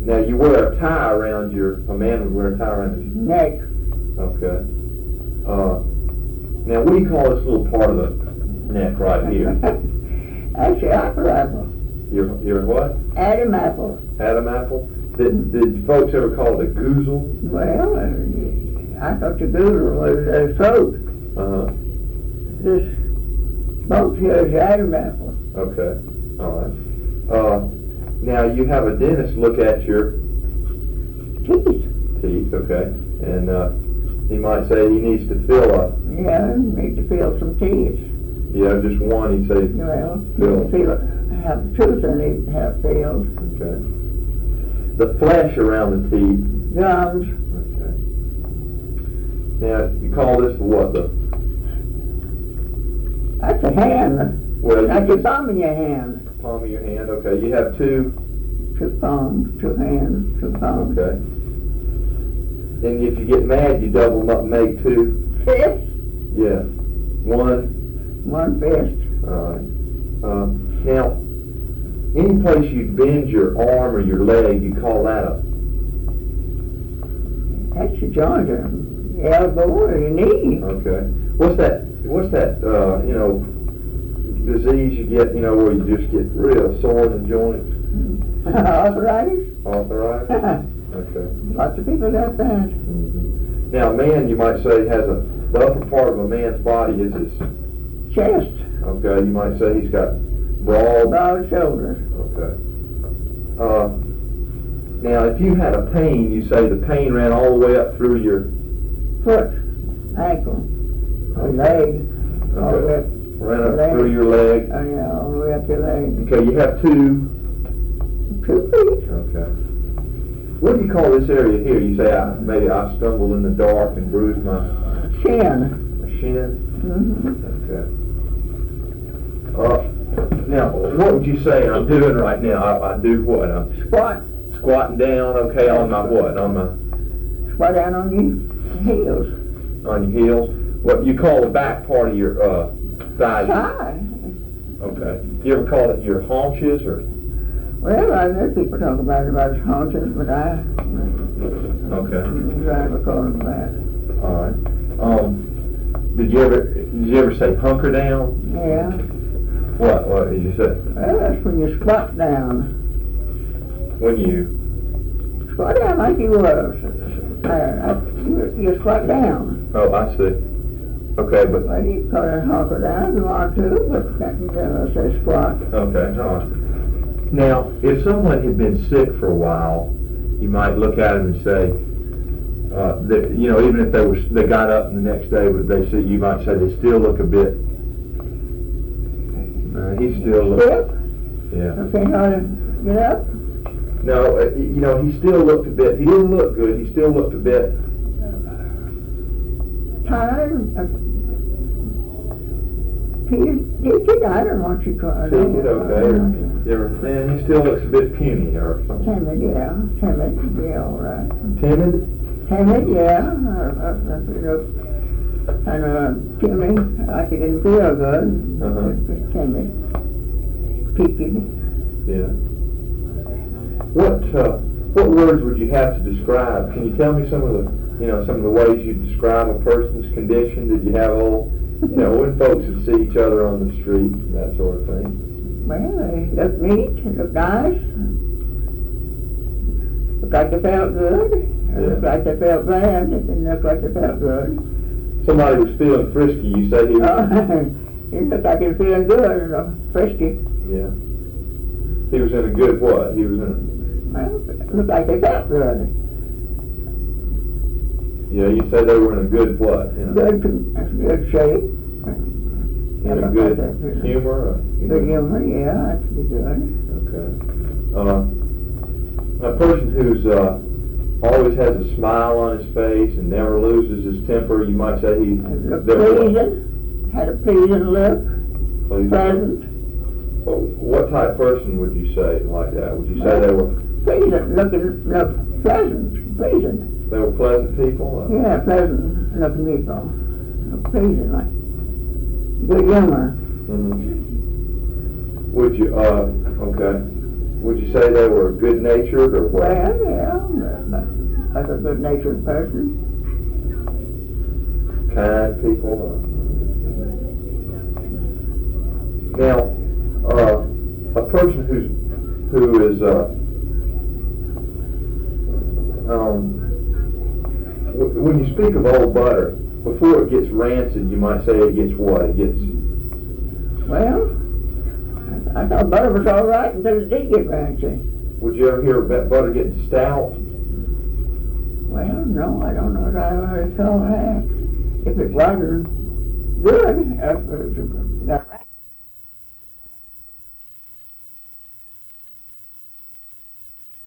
Now you wear a tie around a man would wear a tie around his neck. Okay. Now what do you call this little part of the neck right here? That's your apple apple. Your what? Adam apple. Adam apple? Did folks ever call it a goozle? Well, I thought the goozle was a throat. Uh-huh. This both here is Adam apple. Okay. All right. Now you have a dentist look at your Teeth. teeth, okay, and he might say he needs to fill up. Yeah, need to fill some teeth. Yeah, just one. He'd say Well, fill. have tooth I need to have filled. Okay. The flesh around the teeth. Gums. Okay. Now you call this what? That's a hand. Well, That's the palm of your hand. palm of your hand. Okay. You have two. Two palms, two hands, two palms. Okay. And if you get mad, you double them up and make two. Fist. Yeah. One. One fist. All right. Now, any place you bend your arm or your leg, you call that a. That's the joint of your elbow or your knee. Okay. What's that? Disease you get? Where you just get real sore in the joints. Arthritis. Arthritis. Okay. Lots of people got that. Mm-hmm. Now, a man, you might say, the upper part of a man's body is his Chest. Okay. You might say he's got broad. Broad shoulders. Okay. Now, if you had a pain, you say the pain ran all the way up through your Foot. Ankle. Or leg. All the way up. ran up through your leg. Oh yeah, all the way up your leg. Okay, you have two. 2 feet. Okay. What do you call this area here? You say maybe I stumbled in the dark and bruised my Shin. shin. Mm-hmm. Okay. Now, what would you say I'm doing right now? I do what? I'm Squat. squatting down. Okay, on my what? On my Squat down on your heels. on your heels. What you call the back part of your thigh? Thigh. Okay. You ever call it your haunches or? Well, I heard people talk about his haunches, but I Okay. never call him that. All right. Did you ever say hunker down? Yeah. What did you say? Well, that's when you squat down. When you Squat down like you was. You squat down. Oh, I see. Okay, but Well, you call it hunker down if you want to, but that says squat. okay. All right. Now, if someone had been sick for a while, you might look at them and say, that, even if they got up the next day, but they see, you might say they still look a bit. He still looks. Stiff? Yeah. Okay, how to get up? No, he still looked a bit. He didn't look good. He still looked a bit. Tired? Peaked? I don't want you to. Timid, okay. Man, he still looks a bit puny or something. Timid, yeah. Timid, yeah, all right. Timid? Timid, yeah. Kind of timid, like he didn't feel good. Uh-huh. Timid. Peaked. Yeah. What words would you have to describe? Can you tell me some of the ways you describe a person's condition? Did you have all, when folks would see each other on the street and that sort of thing? Well, they looked neat, looked nice. Looked like they felt good. Yeah. Looked like they felt bad. They didn't look like they felt good. Somebody was feeling frisky. You say he was. He looked like he was feeling good, frisky. Yeah. He was in a good what? He was in Well, looked like they felt good. you say they were in a good what? Good shape. In a good humor? Or, Good humor, yeah, that's pretty good. Okay. A person who's always has a smile on his face and never loses his temper, you might say he... Looked pleasing, had a pleasing look, pleasant. What type of person would you say like that? Would you say they were... Pleasant, looked pleasant, pleasant. They were pleasant people? Yeah, pleasant looking people. Pleasing, like good humor. Mm-hmm. Would you, okay. Would you say they were good-natured or what? Well, yeah, that's a good-natured person. Kind people? Now, a person who is when you speak of old butter, before it gets rancid, you might say it gets what? It gets... Well, I thought butter was all right until it did get rancid. Would you ever hear about butter getting stout? Well, no, I don't know if I ever saw that. If it wasn't good,